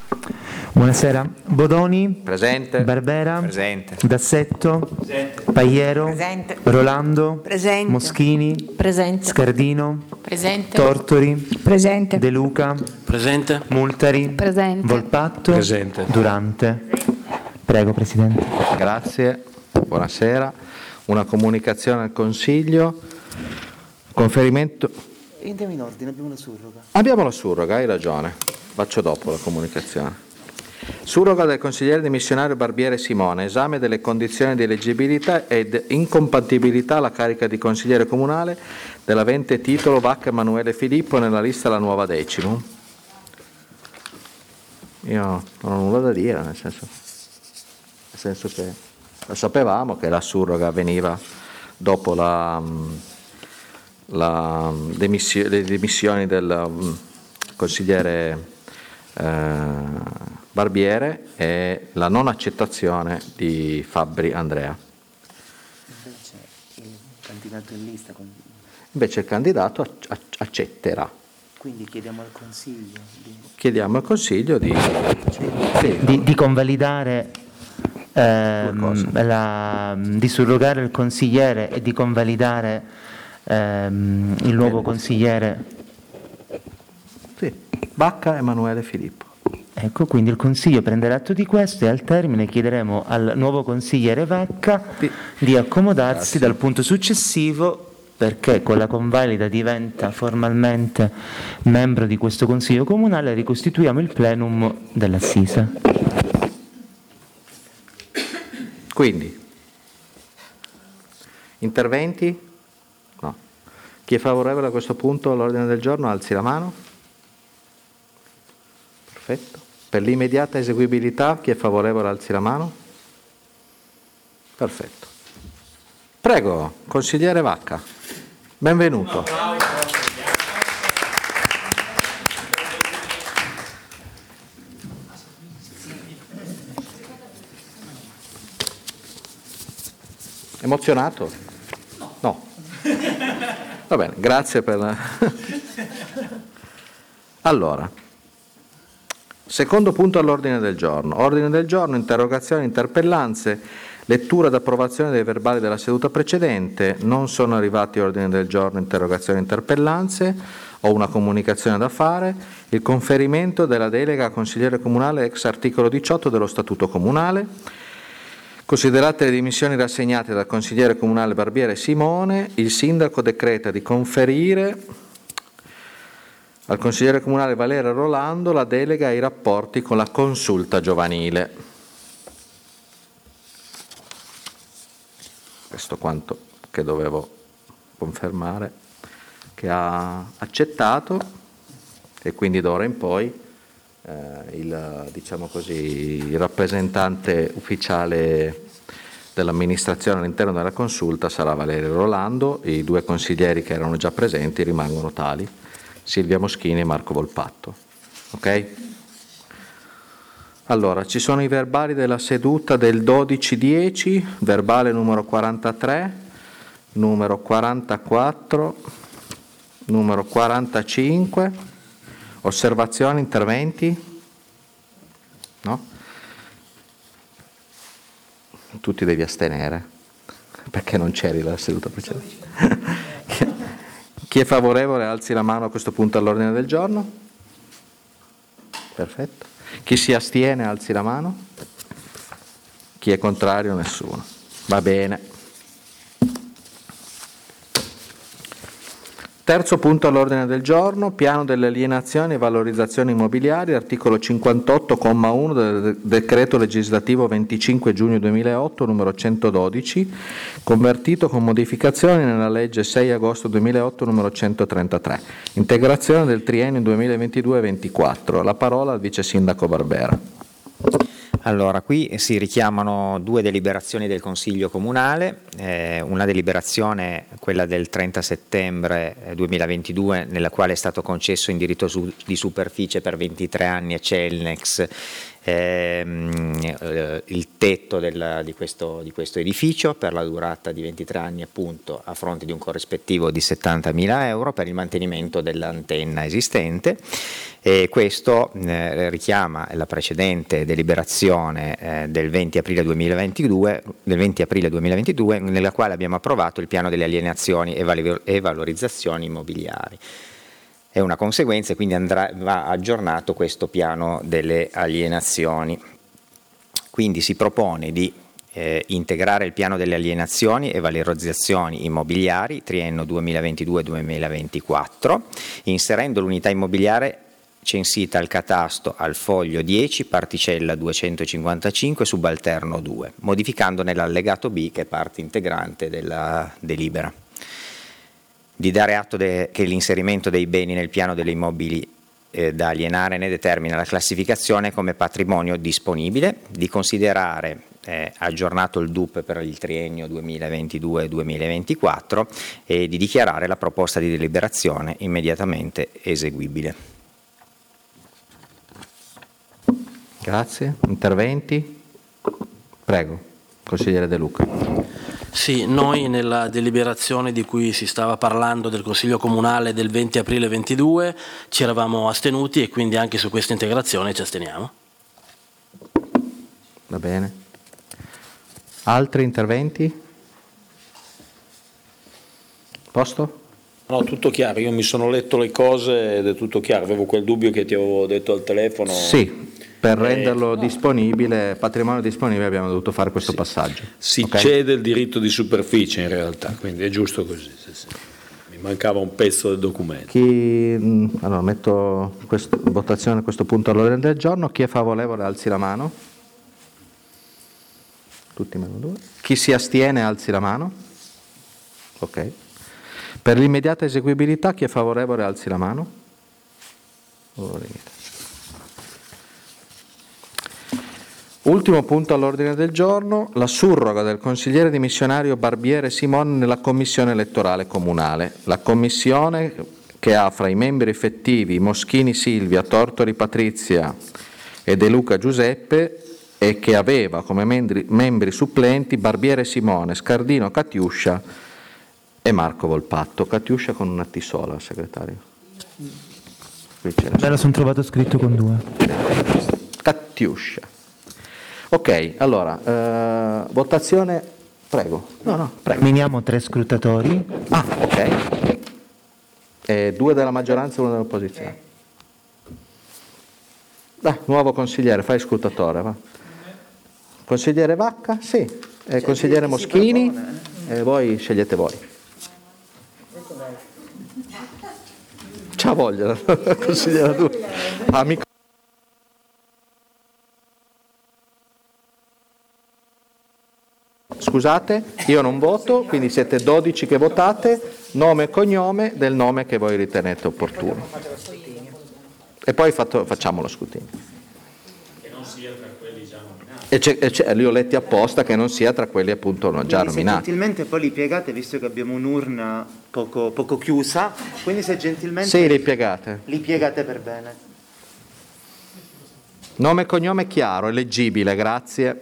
Buonasera. Bodoni. Presente. Barbera. Presente. Dassetto. Presente. Pagliero. Presente. Rolando. Presente. Moschini. Presente. Scardino. Presente. Tortori. Presente. De Luca. Presente. Multari. Presente. Volpatto. Presente. Durante. Prego, Presidente. Grazie. Buonasera. Una comunicazione al Consiglio. Conferimento. Andiamo in ordine, abbiamo la surroga. Abbiamo la surroga, hai ragione. Faccio dopo la comunicazione. Surroga del consigliere dimissionario Barbiere Simone, esame delle condizioni di eleggibilità ed incompatibilità alla carica di consigliere comunale dell'avente titolo Vacca Emanuele Filippo nella lista La Nuova Decimum. Io non ho nulla da dire, nel senso che lo sapevamo che la surroga veniva dopo le dimissioni del consigliere Barbiere e la non accettazione di Fabbri Andrea. Invece il candidato in lista. Invece il candidato accetterà. Quindi chiediamo al Consiglio Di convalidare, di surrogare il consigliere e di convalidare il nuovo consigliere. Sì, Vacca Emanuele Filippo. Ecco, quindi il Consiglio prenderà atto di questo e al termine chiederemo al nuovo consigliere Vacca di accomodarsi dal punto successivo, perché con la convalida diventa formalmente membro di questo Consiglio Comunale e ricostituiamo il plenum dell'Assise. Quindi, interventi? No. Chi è favorevole a questo punto all'ordine del giorno alzi la mano. Perfetto. Per l'immediata eseguibilità, chi è favorevole alzi la mano. Perfetto. Prego, consigliere Vacca. Benvenuto. Emozionato? No. Va bene, grazie per la... Allora, secondo punto all'ordine del giorno. Ordine del giorno, interrogazioni, interpellanze, lettura ed approvazione dei verbali della seduta precedente. Non sono arrivati ordini del giorno, interrogazioni, interpellanze. Ho una comunicazione da fare. Il conferimento della delega a consigliere comunale ex articolo 18 dello Statuto Comunale. Considerate le dimissioni rassegnate dal consigliere comunale Barbiere Simone, il sindaco decreta di conferire al consigliere comunale Valeria Rolando la delega ai rapporti con la consulta giovanile. Questo quanto che dovevo confermare, che ha accettato, e quindi d'ora in poi il rappresentante ufficiale dell'amministrazione all'interno della consulta sarà Valerio Rolando. I due consiglieri che erano già presenti rimangono tali, Silvia Moschini e Marco Volpatto. Ok? Allora, ci sono i verbali della seduta del 12-10, verbale numero 43, numero 44, numero 45. Osservazioni, interventi? No? Tu ti devi astenere, perché non c'eri la seduta precedente. Chi è favorevole alzi la mano a questo punto all'ordine del giorno. Perfetto. Chi si astiene alzi la mano. Chi è contrario? Nessuno. Va bene. Terzo punto all'ordine del giorno, piano delle alienazioni e valorizzazioni immobiliari, articolo 58,1 del decreto legislativo 25 giugno 2008, numero 112, convertito con modificazioni nella legge 6 agosto 2008, numero 133, integrazione del triennio 2022-24. La parola al vice sindaco Barbera. Allora, qui si richiamano due deliberazioni del Consiglio Comunale, una deliberazione, quella del 30 settembre 2022, nella quale è stato concesso in diritto di superficie per 23 anni a Celnex il tetto di questo edificio per la durata di 23 anni, appunto, a fronte di un corrispettivo di 70.000 euro per il mantenimento dell'antenna esistente. E questo richiama la precedente deliberazione del 20 aprile 2022, nella quale abbiamo approvato il piano delle alienazioni e valorizzazioni immobiliari. È una conseguenza, quindi va aggiornato questo piano delle alienazioni. Quindi si propone di integrare il piano delle alienazioni e valorizzazioni immobiliari triennio 2022-2024, inserendo l'unità immobiliare censita al catasto al foglio 10, particella 255, subalterno 2, modificandone l'allegato B, che è parte integrante della delibera. Di dare atto che l'inserimento dei beni nel piano delle immobili da alienare ne determina la classificazione come patrimonio disponibile, di considerare aggiornato il DUP per il triennio 2022-2024 e di dichiarare la proposta di deliberazione immediatamente eseguibile. Grazie. Interventi? Prego, consigliere De Luca. Sì, noi nella deliberazione di cui si stava parlando del Consiglio Comunale del 20 aprile 22 ci eravamo astenuti e quindi anche su questa integrazione ci asteniamo. Va bene. Altri interventi? Posto? No, tutto chiaro, io mi sono letto le cose ed è tutto chiaro, avevo quel dubbio che ti avevo detto al telefono. Sì, per renderlo disponibile, patrimonio disponibile, abbiamo dovuto fare questo passaggio. Si Okay? cede il diritto di superficie in realtà, quindi è giusto così. Sì. Mi mancava un pezzo del documento. Allora, metto in votazione questo punto all'ordine del giorno. Chi è favorevole alzi la mano. Tutti meno 2. Chi si astiene alzi la mano. Ok. Per l'immediata eseguibilità chi è favorevole alzi la mano. Ultimo punto all'ordine del giorno, la surroga del consigliere dimissionario Barbiere Simon nella commissione elettorale comunale. La commissione, che ha fra i membri effettivi Moschini Silvia, Tortori Patrizia e De Luca Giuseppe, e che aveva come membri supplenti Barbiere Simone, Scardino Catiuscia e Marco Volpatto. Catiuscia con una T sola, segretario. Qui ce ne Me lo sono trovato scritto con 2. Catiuscia. Ok, allora, votazione, prego. Prego. Nominiamo 3 scrutatori. Ah, ok. 2 della maggioranza e 1 dell'opposizione. Nuovo consigliere, fai scrutatore, va. Consigliere Vacca? Sì. Consigliere Moschini? Voi scegliete voi. C'ha voglia, consigliere tu. Amico. Scusate, io non voto, quindi siete 12 che votate, nome e cognome del nome che voi ritenete opportuno. E poi facciamo lo scrutinio. Che non sia tra quelli già nominati. Li ho letti apposta, che non sia tra quelli appunto già nominati. Se gentilmente poi li piegate, visto che abbiamo un'urna poco chiusa, quindi se gentilmente Sì, li piegate. li piegate per bene. Nome e cognome chiaro, leggibile, grazie.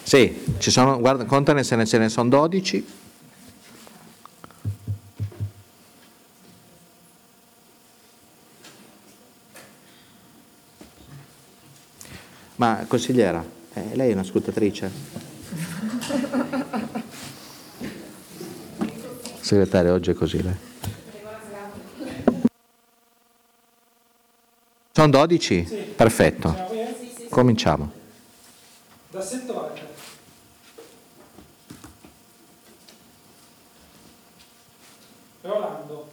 Sì, ci sono, guarda, contane se ne sono 12. Ma consigliera, lei è una ascoltatrice? Segretario, oggi è così lei. Sono 12? Sì. Perfetto. Cominciamo. D'Assetto Walter. Rolando.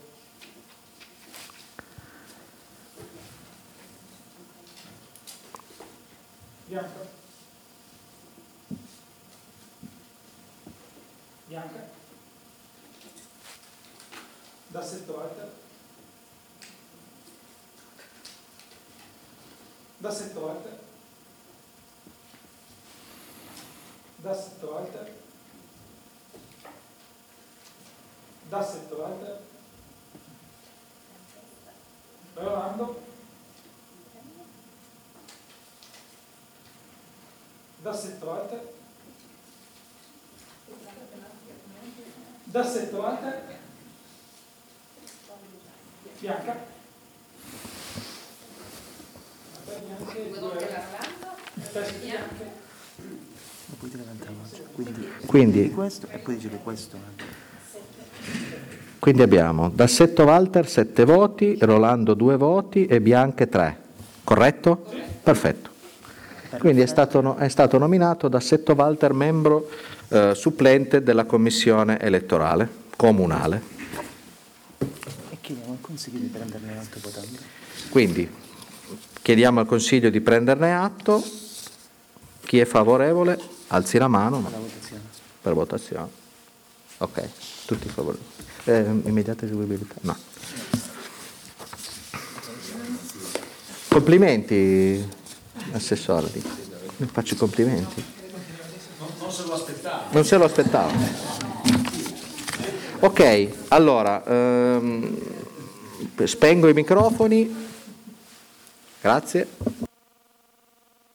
Bianca. Bianca. D'Assetto Walter. D'Assetto Walter. D'Assetto Walter. D'Assetto Walter. Rolando. D'Assetto Walter. D'Assetto Walter. Bianca. Quindi abbiamo D'Assetto Walter 7 voti, Rolando 2 voti e Bianche 3, corretto? Perfetto. Quindi è stato nominato D'Assetto Walter membro supplente della commissione elettorale comunale. E chiediamo al Consiglio di prenderne atto votando. Quindi chiediamo al Consiglio di prenderne atto. Chi è favorevole alzi la mano per votazione. Ok, tutti favorevoli. Immediata eseguibilità? No. Complimenti, Assessore. Mi faccio i complimenti. Non se lo aspettavo. Ok, allora, spengo i microfoni. Grazie.